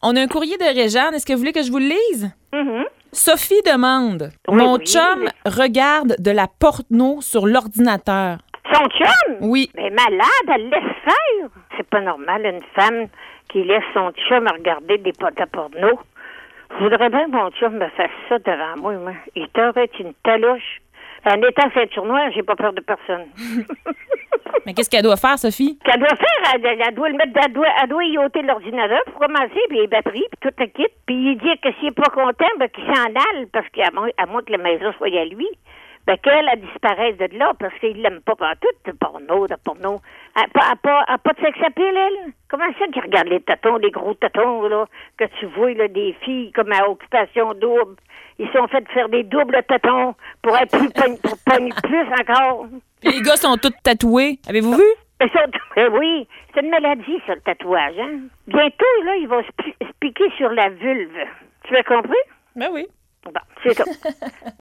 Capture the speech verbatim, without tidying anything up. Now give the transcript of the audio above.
On a un courrier de Réjeanne. Est-ce que vous voulez que je vous le lise? Mm-hmm. Sophie demande, Oui, mon oui. chum regarde de la porno sur l'ordinateur. Son chum? Oui. Mais malade, elle laisse faire. C'est pas normal, une femme qui laisse son chum regarder des potes à porno. Je voudrais bien que mon chum me fasse ça devant moi, moi. Il t'aurait une talouche. En étant ceinture noire, j'ai pas peur de personne. Mais qu'est-ce qu'elle doit faire, Sophie? Qu'elle doit faire, elle, elle doit le mettre, elle doit, elle doit y ôter l'ordinateur pour commencer, puis les batteries, puis tout le kit. Puis il dit que s'il est pas content, ben qu'il s'en aille, parce qu'à moins, à moins que la maison soit à lui, ben qu'elle, elle disparaisse de là, parce qu'il l'aime pas partout, de porno, de porno. Elle n'a pas, elle, pas de sex appeal, elle? Comment ça qu'il regarde les tatons, les gros tatons, là, que tu vois, là, des filles comme à occupation double. Ils sont faits de faire des doubles tatons pour être plus pogn- pour pogner plus encore. Les gars sont tous tatoués. Avez-vous vu? Ils sont- eh oui, c'est une maladie, ça, le tatouage, hein? Bientôt, là, ils vont se pi- se piquer sur la vulve. Tu as compris? Ben oui. Bon, c'est ça.